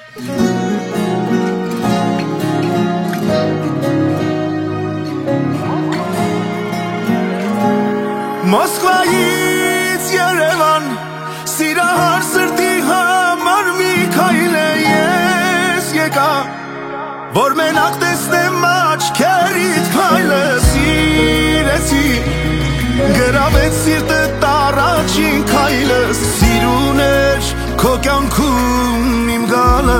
Մոսկվայից Երևան սիրահար սրտի համար մի քայլ է ես եկա, որ մենակ տեսնեմ աչքերիդ քայլը սիրեցի, գրավեց սիրտդ առաջին քայլը, սիրուն էր քո կյանքում իմ գալը։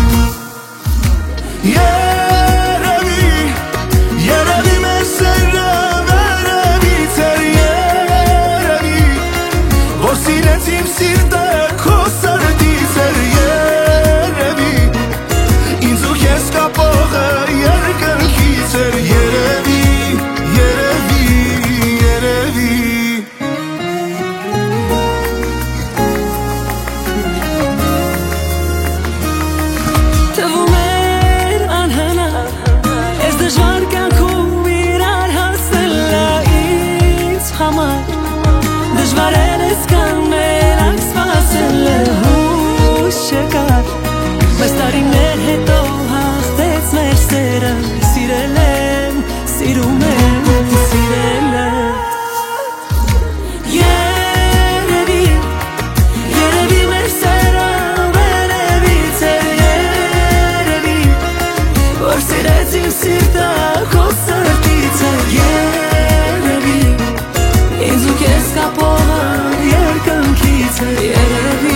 Երևի մեր սերը վերևից էր, երևի որ սիրեցիմ սիրտը քո սրտից էր, երևի ինձ ու քեզ կապողը երկնքից էր, երևի թվում էր անհնար այս դժվար կյանքում իրար հասնելը ինձ համար, դժվար էր այսքան մենակ սպասելը, հույս չկար, բայց տարիներ հետո հաղթեց մեր սերը, սիրել եմ, սիրում եմ, սիրել եմ։ Երևի մեր սերը վերևից էր, երևի որ սիրեցիմ սիրտը քո սրտից էր, երևի ինձ ու քեզ կապողը երկնքից էր, երևի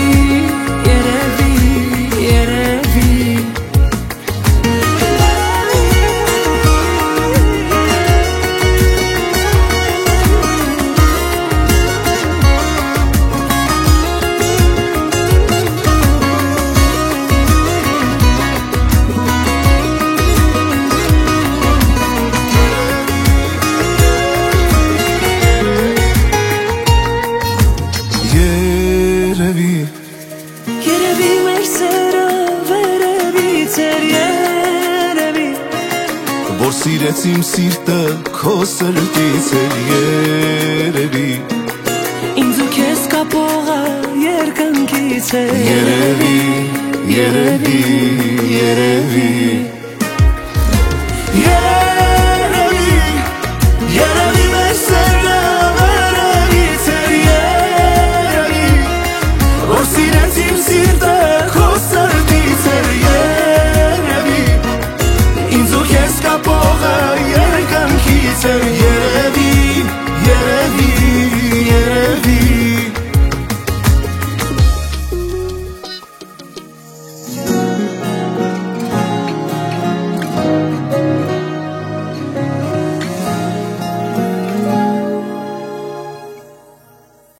Երևի մեր սերը վերևից էր, երևի որ սիրեցիմ սիրտը քո սրտից էր, երևի ինձ ու քեզ կապողը երկնքից էր, երևի